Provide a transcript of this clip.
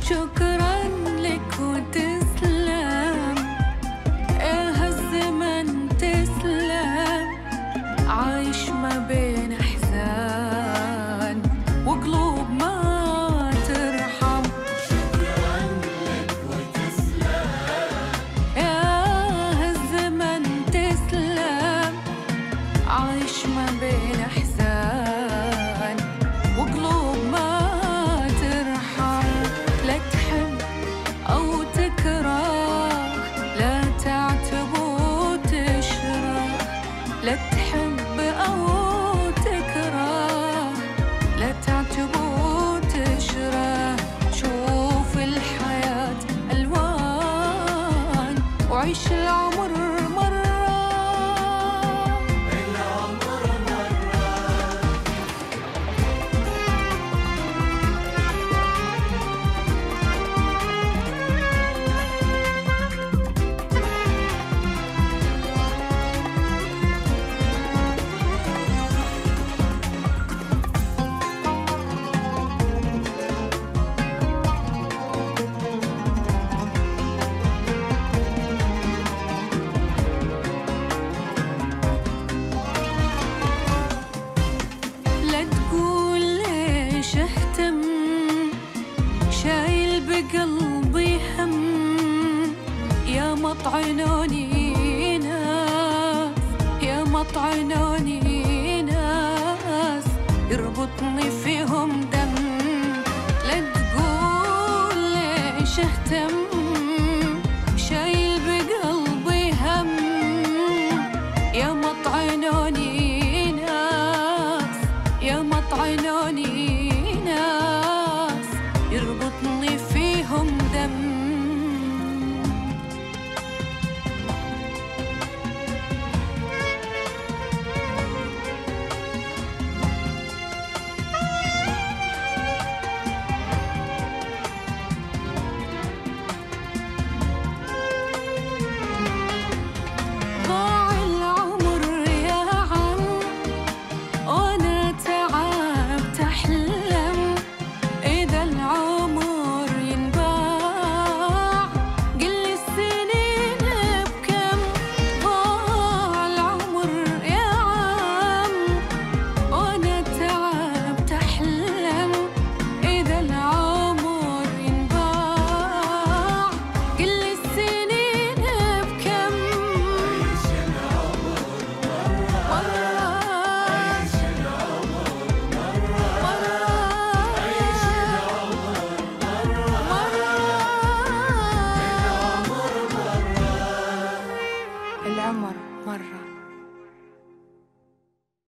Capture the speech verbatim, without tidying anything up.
شكرا لك وتسلم يا هالزمن تسلم، عايش ما بين أحزان وقلوب ما ترحم. شكرا لك وتسلم يا هالزمن تسلم، عايش ما بين أحزان وقلوب ما ترحم. لا تحب أو تكره، لا تعتب وتشره، لا تحب أو تكره، لا تعتب وتشره. شوف الحياة ألوان وعيش العمر مرة. العمر مرة. لا تقول ليش اهتم، شايل بقلبي هم. يا مطعنوني ناس، يا مطعنوني ناس، يربطني فيهم دم. لا تقول ليش اهتم،